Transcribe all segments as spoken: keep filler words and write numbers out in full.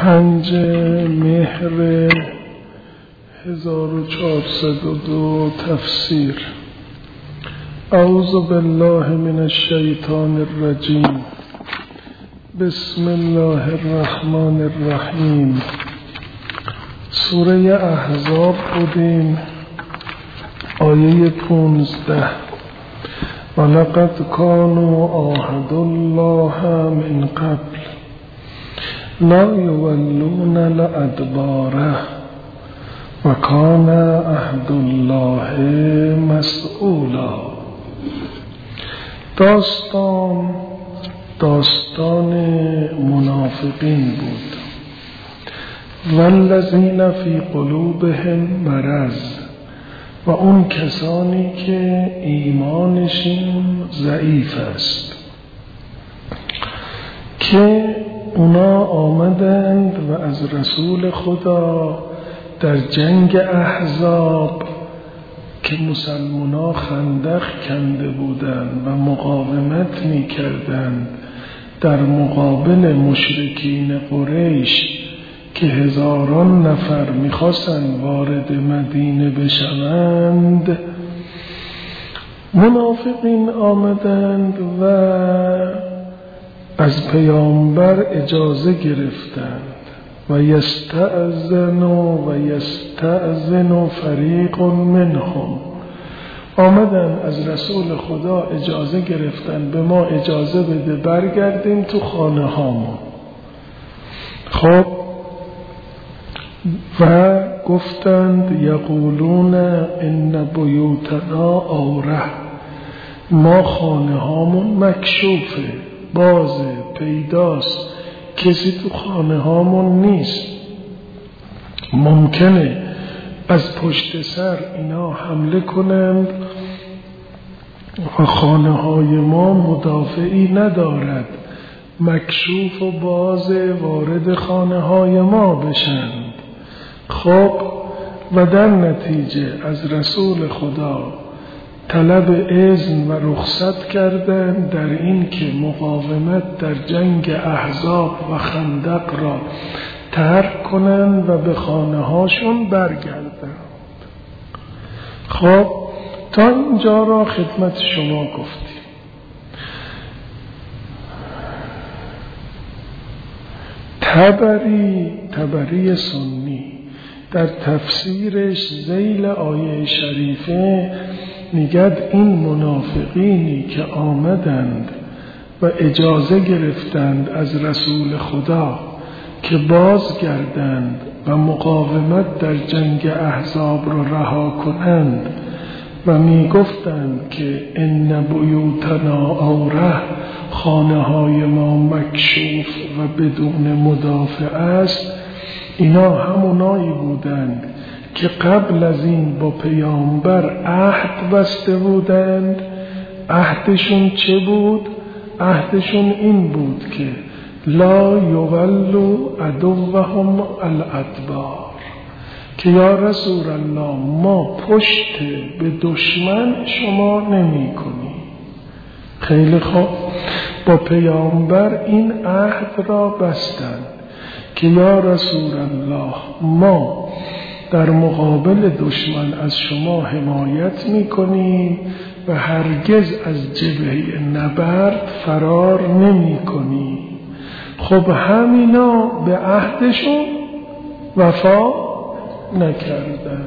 پنج مهر هزار و چهارصد و دو تفسیر. اعوذ بالله من الشیطان الرجیم. بسم الله الرحمن الرحیم. سوره احزاب بودیم، آیه پونزده. ولقد كانوا عاهدوا الله من قبل لا يولون الأدبار وكان عهد الله مسئولا. داستان داستان منافقین بود. والذین فی قلوبهم مرض، و اون کسانی که ایمانشون ضعیف است، که اونا آمدند و از رسول خدا در جنگ احزاب که مسلمانا خندق کنده بودند و مقاومت می کردند در مقابل مشرکین قریش که هزاران نفر می‌خواستند وارد مدینه بشوند، منافقین آمدند و از پیامبر اجازه گرفتند و یستأذن و یستأذن فریق منهم، آمدند از رسول خدا اجازه گرفتند به ما اجازه بده برگردیم تو خانه هامون. خب و گفتند یقولون ان بیوتنا عوره، ما خانه هامون مکشوفه، بازه، پیداست، کسی تو خانه هامون نیست، ممکنه از پشت سر اینا حمله کنند و خانه های ما مدافعی ندارد، مکشوف و بازه، وارد خانه های ما بشند. خب و در نتیجه از رسول خدا طلب اذن و رخصت کردن در این که مقاومت در جنگ احزاب و خندق را ترک کنند و به خانه هاشون برگردند. خب تا اینجا را خدمت شما گفتیم. تبری تبری سنی در تفسیرش ذیل آیه شریفه میگد این منافقینی که آمدند و اجازه گرفتند از رسول خدا که بازگردند و مقاومت در جنگ احزاب را رها کنند و میگفتند که ان بیوتنا عوره، خانه های ما مکشوف و بدون مدافع است، اینا همونایی بودند که قبل از این با پیامبر عهد بسته بودند. عهدشون چه بود؟ عهدشون این بود که لا یولوا عدوهم الادبار، که یا رسول الله ما پشت به دشمن شما نمی کنی. خیلی خوب، با پیامبر این عهد را بستند که یا رسول الله ما در مقابل دشمن از شما حمایت میکنیم و هرگز از جبهه نبرد فرار نمی کنیم. خب همینا به عهدشون وفا نکردن.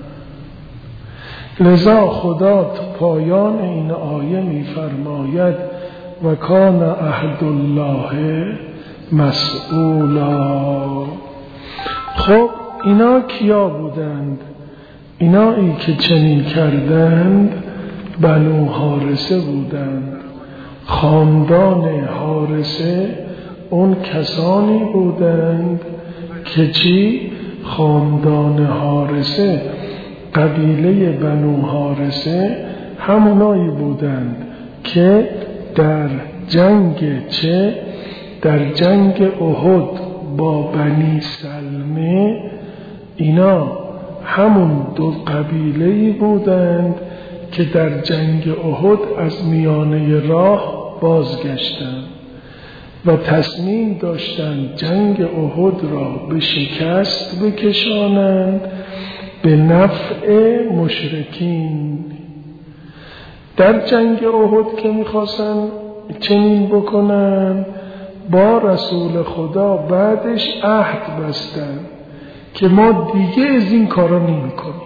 لذا خدا تو پایان این آیه میفرماید و کان عهد الله مسئولا. خب اینا کیا بودند؟ اینایی که چنین کردند بنو حارثه بودند. خاندان حارثه اون کسانی بودند که چی؟ خاندان حارثه، قبیله بنو حارثه همونایی بودند که در جنگ چه؟ در جنگ احد با بنی سلمه، اینا همون دو قبیله‌ای بودند که در جنگ احد از میانه راه بازگشتند. و تصمیم داشتند جنگ احد را به شکست بکشانند به نفع مشرکین. در جنگ احد که میخواستن چنین بکنن، با رسول خدا بعدش عهد بستن که ما دیگه از این کارا نمی کنیم.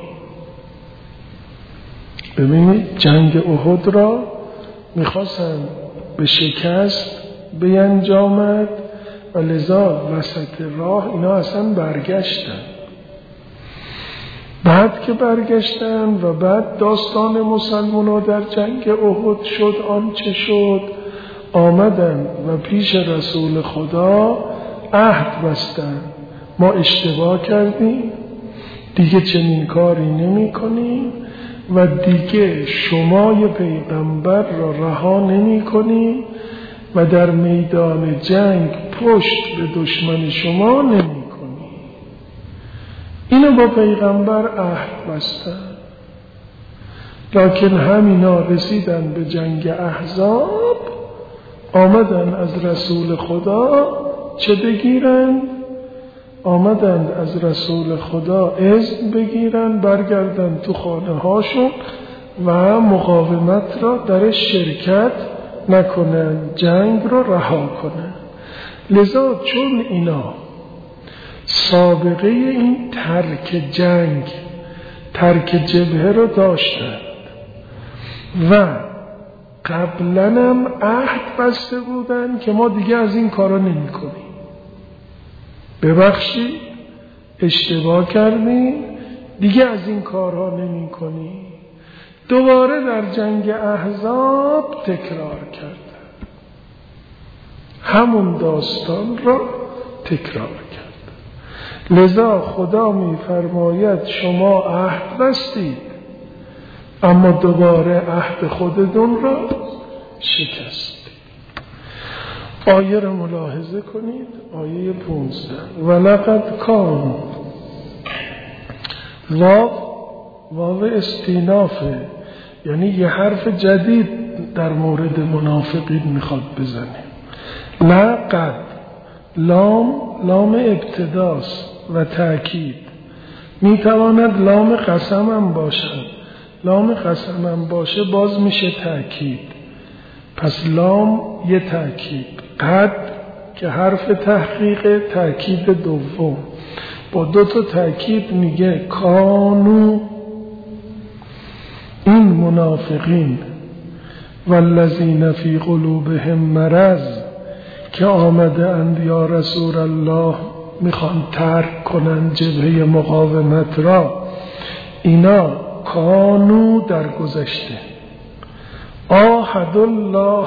ببینید جنگ احد را میخواستن به شکست بینجامد و لذا وسط راه اینا اصلا برگشتن. بعد که برگشتن و بعد داستان مسلمان‌ها در جنگ احد شد آنچه شد، آمدن و پیش رسول خدا عهد بستن ما اشتباه کردیم، دیگه چنین کاری نمی کنیم و دیگه شمای پیغمبر را رها نمی کنیم و در میدان جنگ پشت به دشمن شما نمی کنیم. اینو با پیغمبر عهد بستن. لکن همینا رسیدن به جنگ احزاب، آمدن از رسول خدا چه بگیرن؟ آمدن از رسول خدا اذن بگیرن برگردن تو خانه هاشون و مقاومت را در شرکت نکنن، جنگ را رها کنن. لذا چون اینا سابقه این ترک جنگ، ترک جبهه را داشتند و قبلا هم عهد بسته بودن که ما دیگه از این کارا نمی کنیم، ببخشید اشتباه کردیم، دیگه از این کارها نمی کنیم، دوباره در جنگ احزاب تکرار کردن، همون داستان را تکرار کرد. لذا خدا می فرماید شما عهد بستید اما دوباره عهد خودتون را شکست. آیه را ملاحظه کنید، آیه پونزده. ولقد کان، واو واو استینافه، یعنی یه حرف جدید در مورد منافقین میخواد بزنه. لقد، لام لام ابتداست و تأکید، میتواند لام قسم هم باشد، لام قسم هم باشه باز میشه تأکید، پس لام یه تأکید. قد که حرف تحقیق، تأکید دوم با دو تا تأکید میگه کانو، این منافقین والذین فی قلوبهم مرض که آمده اند یا رسول الله میخوان ترک کنن جبهه مقاومت را، اینا کانو در گذشته، آهد الله،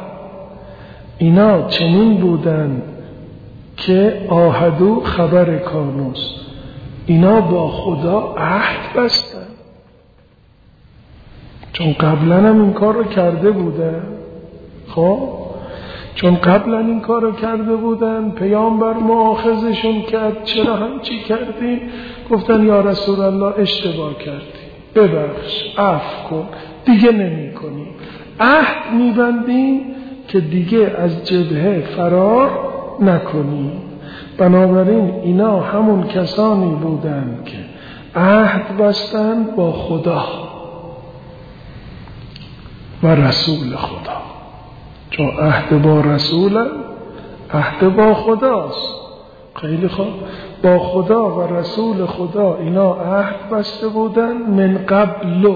اینا چنین بودن که آهدو خبر کانوست، اینا با خدا عهد بستن، چون قبلا هم این کار رو کرده بودن. خب چون قبلا این کار رو کرده بودن، پیامبر مؤاخذشون کرد، چرا همچی کردی؟ گفتن یا رسول الله اشتباه کردی، ببخش، عفو کن، دیگه نمی کنیم. عهد میبندیم که دیگه از جبهه فرار نکنیم. بنابراین اینا همون کسانی بودن که عهد بستند با خدا و رسول خدا، چون عهد با رسول عهد با خداست. خیلی خوب، با خدا و رسول خدا اینا عهد بسته بودن من قبل،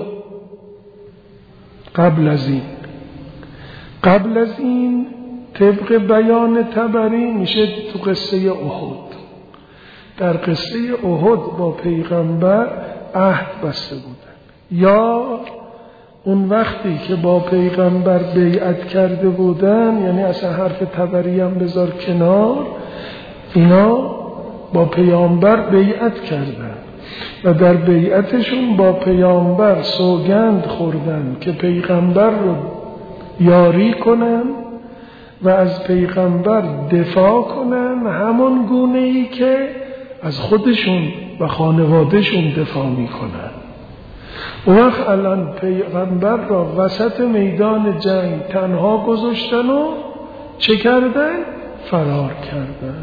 قبل از این قبل از این طبق بیان طبری میشه تو قصه احد. در قصه احد با پیغمبر عهد بسته بودن، یا اون وقتی که با پیغمبر بیعت کرده بودن، یعنی اصلا حرف طبری هم بذار کنار، اینا با پیامبر بیعت کردن و در بیعتشون با پیامبر سوگند خوردن که پیغمبر رو یاری کنن و از پیغمبر دفاع کنن همون گونه ای که از خودشون و خانوادهشون دفاع میکنن. اون وقت الان پیغمبر را وسط میدان جنگ تنها گذاشتن و چه کردن؟ فرار کردن.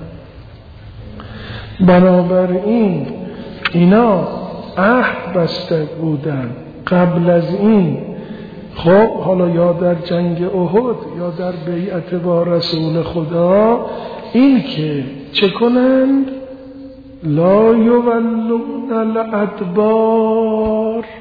بنابراین اینا عهد بسته بودن قبل از این. خب حالا یا در جنگ احد یا در بیعت با رسول خدا، این که چه کنند؟ لا یولون الادبار.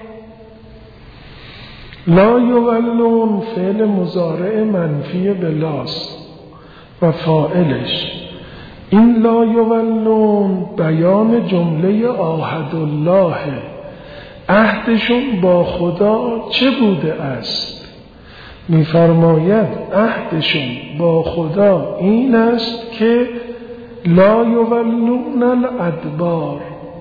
لا یولون فعل مضارع منفی بلاست و فاعلش. این لا یولون بیان جمله عهد الله، عهدشون با خدا چه بوده است؟ می‌فرماید عهدشون با خدا این است که لا یولون الادبار،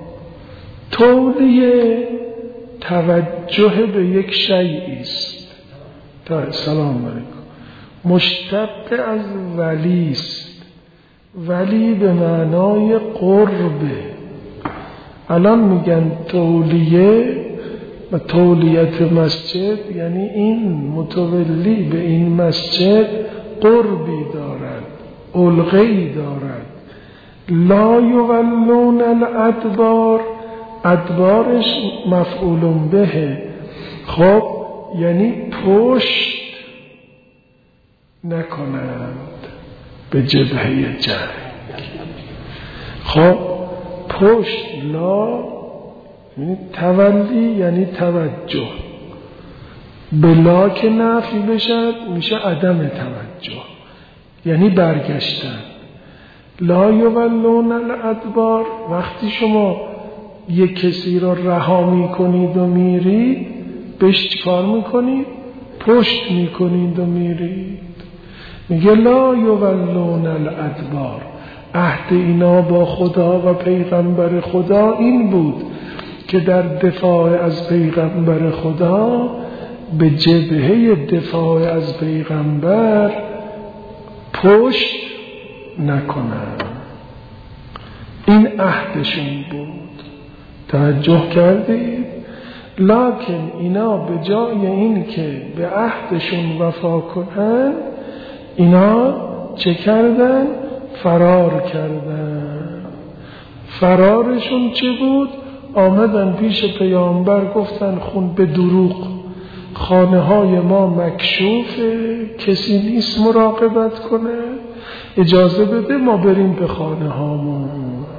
تولیه توجه به یک شیئی است. تا سلام علیکم. مشتق از ولی است. ولی به معنای قربه. الان میگن تولیه و تولیت مسجد، یعنی این متولی به این مسجد قربی دارد، علقه‌ای دارد. لا یولون الادبار، ادبارش مفعول به. خب یعنی پشت نکنند به جبهه جنگ. خب پشت لا یعنی تولی، یعنی توجه. بلا که نفی بشد میشه عدم توجه، یعنی برگشتن. لا یولون الادبار، وقتی شما یک کسی را رها میکنید و میرید، بهش چیکار میکنید؟ پشت میکنید و میرید. میگه لا یولون الادبار. عهد اینا با خدا و پیغمبر خدا این بود که در دفاع از پیغمبر خدا به جبهه دفاع از پیغمبر پشت نکنند. این عهدشون بود. توجه کردید؟ لکن اینا به جای این که به عهدشون وفا کنند، اینا چه کردن؟ فرار کردن. فرارشون چه بود؟ آمدن پیش پیامبر گفتن خون به دروغ، خانه های ما مکشوفه، کسی نیست مراقبت کنه، اجازه بده ما بریم به خانه هامون.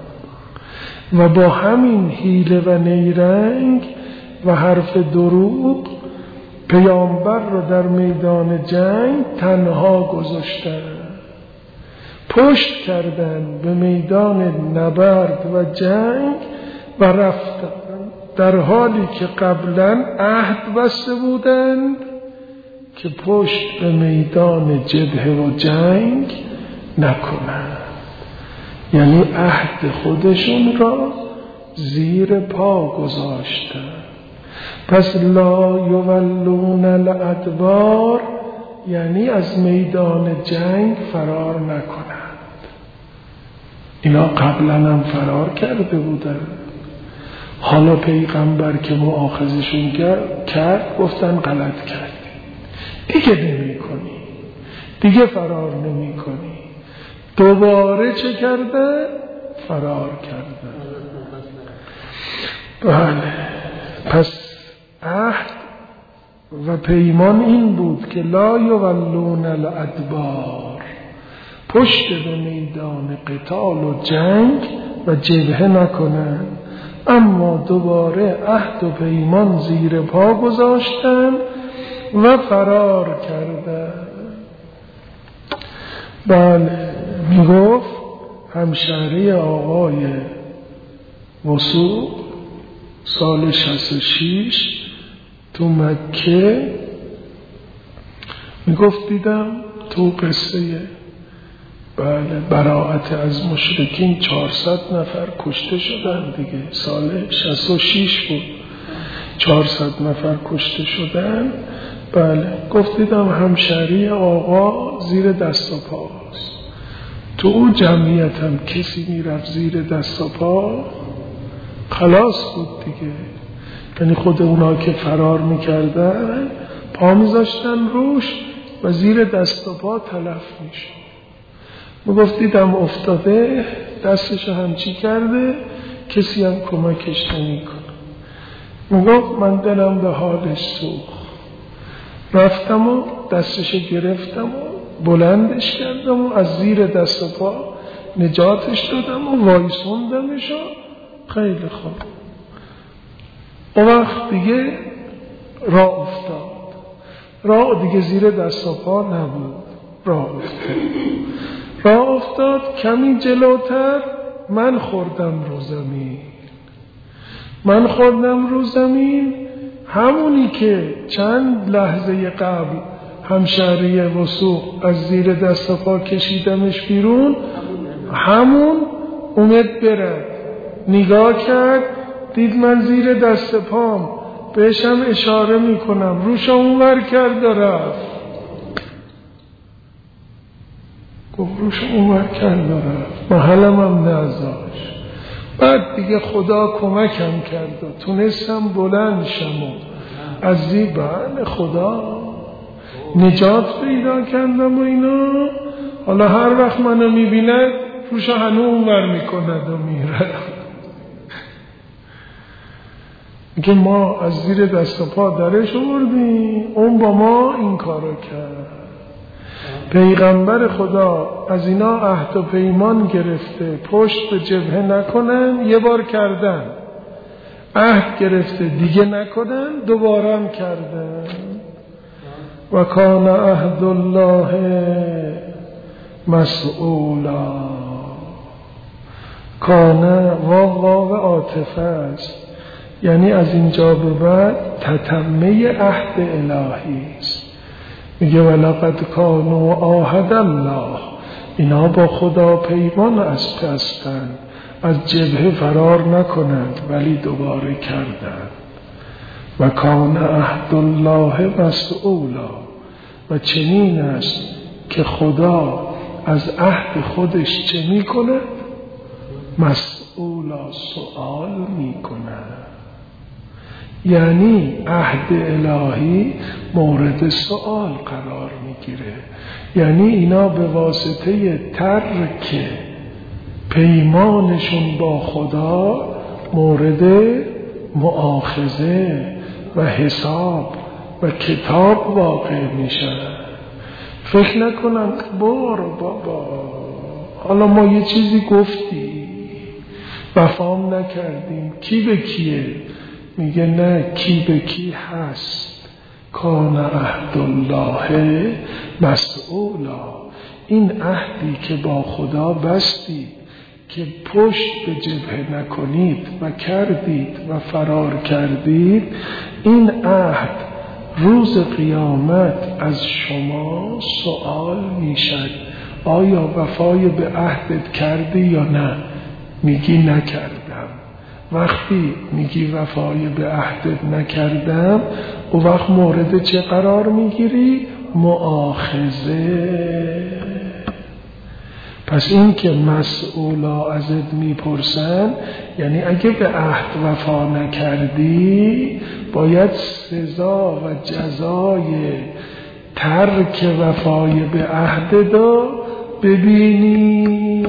و با همین حیله و نیرنگ و حرف دروغ پیامبر رو در میدان جنگ تنها گذاشتن، پشت کردن به میدان نبرد و جنگ و رفتن، در حالی که قبلا عهد بسته بودند که پشت به میدان جبهه و جنگ نکنند. یعنی عهد خودشون را زیر پا گذاشتند. پس لا یولون الادبار یعنی از میدان جنگ فرار نکنند. اینا قبلا هم فرار کرده بودند، حالا پیغمبر که مؤاخذشون کرد گفتن غلط کردی، دیگه نمی کنی، دیگه فرار نمی کنی. دوباره چه کرده؟ فرار کرده. بله. پس عهد و پیمان این بود که لا یولون الادبار، پشت به میدان قتال و جنگ و جبهه نکنند، اما دوباره عهد و پیمان زیر پا گذاشتن و فرار کردن. بله. میگفت همشهری آقای وثوق سال شصت و شش تو مکه، میگفت دیدم تو قصه بله براءت از مشرکین چهارصد نفر کشته شدن دیگه، سال شصت و شش بود، چهارصد نفر کشته شدن. بله. گفت دیدم همشهری آقا زیر دست و پاست، تو اون جمعیت هم کسی میرفت زیر دست و پا خلاص بود دیگه. یعنی خود اونا که فرار میکردن پا میذاشتن روش و زیر دست و پا تلف میشد. میگفت دیدم افتاده دستشو همچی کرده کسی هم کمکش نمی کنه. میگفت من دلم به حالش سوخت، رفتم و دستشو گرفتم و بلندش کردم و از زیر دست و پا نجاتش دادم و وایسوندمش و خیلی خوب. اون وقت دیگه راه افتاد، راه دیگه زیر دست و پا نبود، راه افتاد راه افتاد کمی جلوتر من خوردم رو زمین من خوردم رو زمین همونی که چند لحظه قبل همشهری وثوق از زیر دست و پا کشیدمش بیرون، همون اومد برد، نگاه کرد دید من زیر دست پام بهشم اشاره میکنم، روش اونور کرد و رفت. گفت روش اونور کرد و رفت، محلم هم نذاشت. بعد دیگه خدا کمکم کرد و تونستم بلند شم و از زیبان خدا نجات پیدا کردم و اینا. حالا هر وقت منو میبیند روش هنو اونور میکند و میره. میگه ما از زیر دست و پا درش آوردیم، اون با ما این کارو کرد. پیغمبر خدا از اینا عهد و پیمان گرفته پشت به جبهه نکنن، یه بار کردن، عهد گرفته دیگه نکنن، دوباره هم کردن. و کان عهد الله مسئولا. کان واو واو عاطفه است، یعنی از اینجا به بعد تتمه عهد الهی است. میگه ولقد کانوا عاهد الله، اینا با خدا پیمان است هستند، از جبهه فرار نکنند ولی دوباره کردند. و کان عهد الله مسئولا، و چنین است که خدا از عهد خودش چه میکنه؟ مسئولا، سؤال میکنه. یعنی عهد الهی مورد سؤال قرار میگیره، یعنی اینا به واسطه ترک پیمانشون با خدا مورد مؤاخذه و حساب و کتاب واقع میشن. فکر نکنن برو بابا حالا ما یه چیزی گفتی وفام نکردیم، کی به کیه؟ میگه نه، کی به کی هست. کان عهد الله مسئولا، این عهدی که با خدا بستید که پشت به جبهه نکنید و کردید و فرار کردید، این عهد روز قیامت از شما سؤال میشد آیا وفای به عهدت کردی یا نه؟ میگی نکردم. وقتی میگی وفای به عهدت نکردم، او وقت مورد چه قرار میگیری؟ مؤاخذه. پس این که مسئولا ازت میپرسن، یعنی اگه به عهد وفا نکردی باید سزا و جزای ترک وفای به عهد رو ببینی.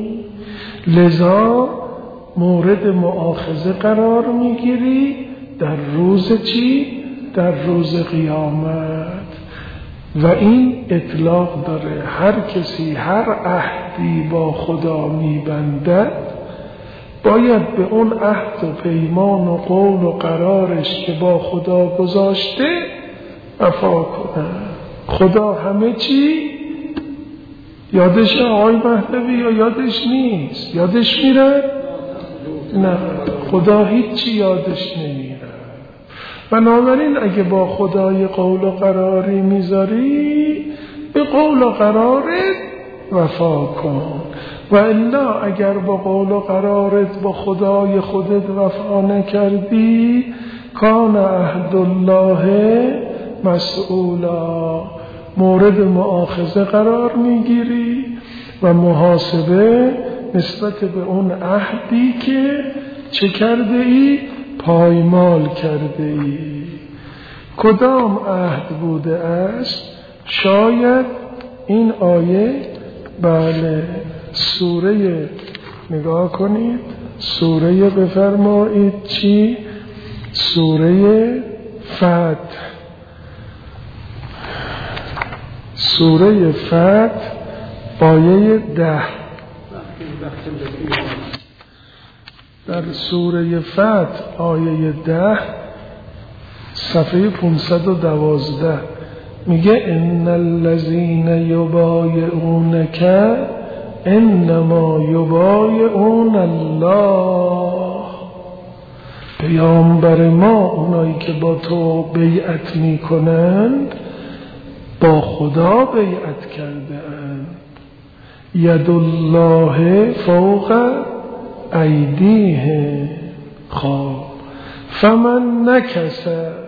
لذا مورد مؤاخذه قرار میگیری در روز چی؟ در روز قیامت. و این اطلاق داره، هر کسی هر عهدی با خدا میبندد باید به اون عهد و پیمان و قول و قرارش که با خدا گذاشته وفا کنه. خدا همه چی یادش، آقای مهدوی، یا یادش نیست؟ یادش میره؟ نه، خدا هیچی یادش نمیره. بنابراین اگه با خدای قول و قراری میذاری، به قول و قرارت وفا کن. و الا اگر با قول و قرارت با خدای خودت وفا نکردی، کان عهد الله مسئولا، مورد مؤاخذه قرار میگیری و محاسبه نسبت به اون عهدی که چه کرده ای؟ پایمال کرده ای. کدام عهد بوده است؟ شاید این آیه بله سوره نگاه کنید، سوره بفرمایید چی؟ سوره فتح. سوره فتح آیه ده. در سوره فتح آیه ده صفحه پانصد و دوازده میگه ان الذین یبایعونک انما یبایعون الله. پیامبر ما اونایی که با تو بیعت میکنند با خدا بیعت کرده اند. ید الله فوق ایدیهم. خب فمن نکس،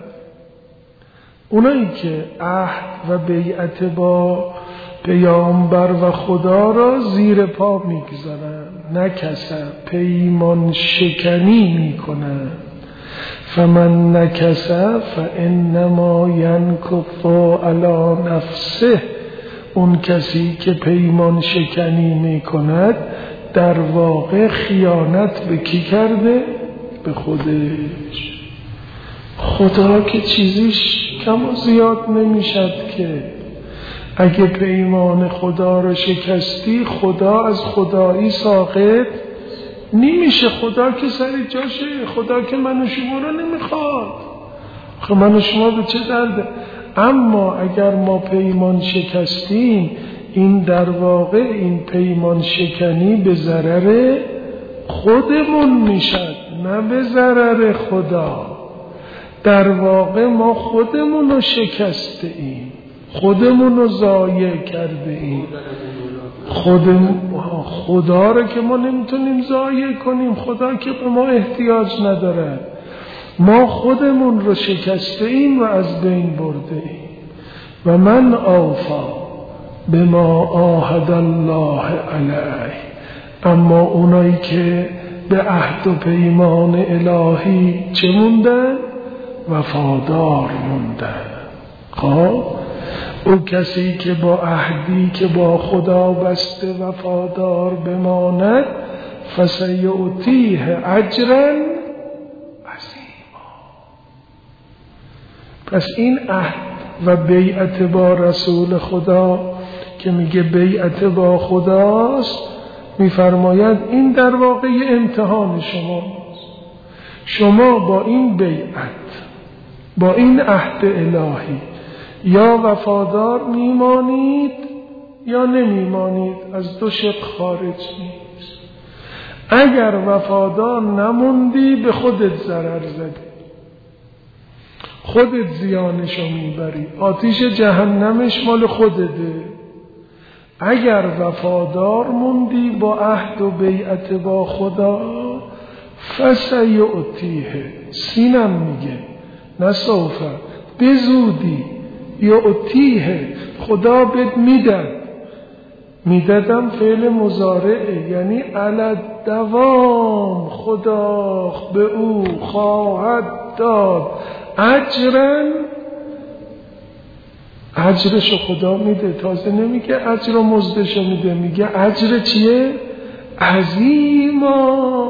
اونایی که عهد و بیعت با پیامبر و خدا را زیر پا میگذارن، نکس پیمان شکنی میکنن. فمن نکس فانما ینکث علی نفسه. اون کسی که پیمان شکنی میکند در واقع خیانت به کی کرده؟ به خودش. خدا که چیزیش کم و زیاد نمیشد که. اگه پیمان خدا رو شکستی خدا از خدایی ساقط نمیشه. خدا که سر جاشه. خدا که من و شما رو نمیخواد. خب من و شما به چه درده؟ اما اگر ما پیمان شکستیم این در واقع این پیمان شکنی به ضرر خودمون میشد نه به ضرر خدا. در واقع ما خودمون رو شکسته ایم، خودمون رو ضایع کرده ایم. خودمون خدا رو که ما نمیتونیم ضایع کنیم. خدا که به ما احتیاج نداره. ما خودمون رو شکسته ایم و از بین برده ایم. و من اوفا بما عاهد الله علیه. اما اونایی که به عهد و پیمان الهی چه موندن؟ وفادار موندن. خب او کسی که با عهدی که با خدا بسته وفادار بماند فسیؤتیه اجرا عظیما. پس این عهد و بیعت با رسول خدا که میگه بیعت با خداست، میفرماید این در واقع امتحان شماست. شما با این بیعت، با این عهد الهی یا وفادار میمانید یا نمیمانید. از دو شق خارج نیست. اگر وفادار نموندی به خودت ضرر زدی، خودت زیانشو میبری، آتیش جهنمش مال خودته. اگر وفادار موندی با عهد و بیعت با خدا فسیؤتیه، سینم میگه نسوفه، به زودی یؤتیه، خدا بهت میدد. میدادم فعل مضارعه، یعنی علی دوام خدا به او خواهد داد اجرن. اجرشو خدا میده، تازه نمیگه اجر و مزدشو میده، میگه اجر چیه؟ عظیما.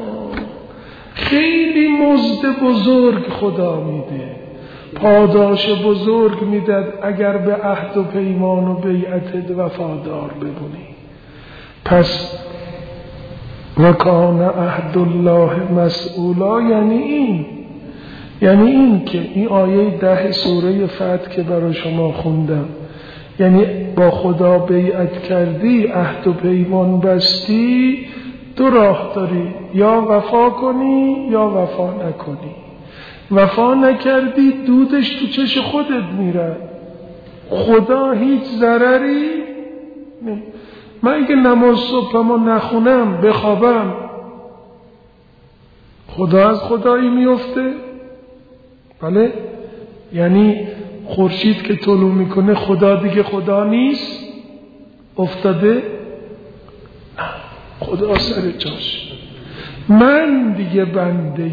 خیلی مزد بزرگ خدا میده، پاداش بزرگ میدد اگر به عهد و پیمان و بیعت وفادار بمونی. پس وکان عهد الله مسئولا، یعنی این یعنی این که این آیه ده سوره فتح که برای شما خوندم، یعنی با خدا بیعت کردی، عهد و پیمان بستی، دو راه داری، یا وفا کنی یا وفا نکنی. وفا نکردی دودش تو چش خودت میره. خدا هیچ ضرری نه. من اگه نماز صبحمو نخونم بخوابم خدا از خدایی میفته؟ بله؟ یعنی خورشید که طلوع میکنه خدا دیگه خدا نیست؟ افتاده؟ نه، خدا سر جاش. من دیگه بنده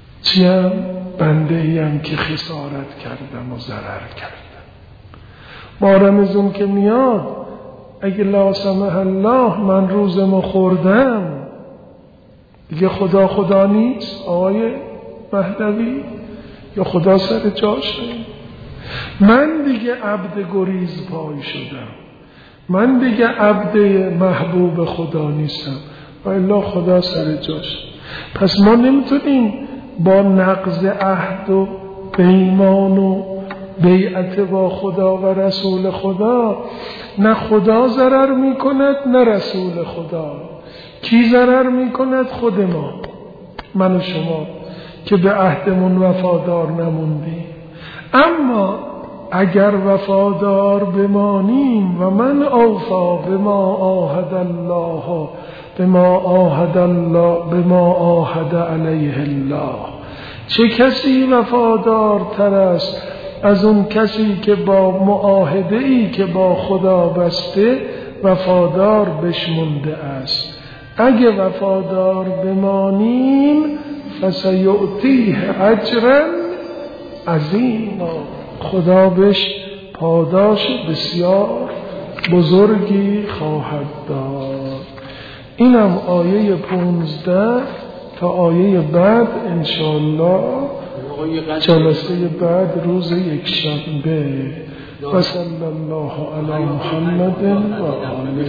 چیم؟ بنده ایم که خسارت کردم و ضرر کردم. ما رمضان که میاد اگه لا سمح الله من روزمو خوردم دیگه خدا خدا نیست آقای مهدوی؟ یا خدا سر جاشه؟ من دیگه عبد گریز پای شدم، من دیگه عبد محبوب خدا نیستم و الا خدا سر جاشه. پس ما نمیتونیم با نقض عهد و پیمان و بیعت با خدا و رسول خدا، نه خدا ضرر میکند نه رسول خدا. کی ضرر میکند؟ خود ما، من و شما که به عهدمون وفادار نموندیم. اما اگر وفادار بمانیم و من اوفا بما عاهد الله بما عاهد الله بما عاهد علیه الله، چه کسی وفادار تر است از اون کسی که با معاهده ای که با خدا بسته وفادار بشمونده است. اگه وفادار بمانیم فسیؤتیه اجرا عظیما، خدا بهش پاداش بسیار بزرگی خواهد داد. اینم آیه پونزده. تا آیه بعد انشاءالله جلسه بعد روز یک شنبه. و صلی الله علی محمد و آله.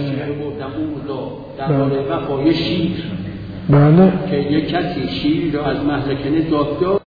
در شیر، بله که یک کسی شیر رو از مهلکنه داد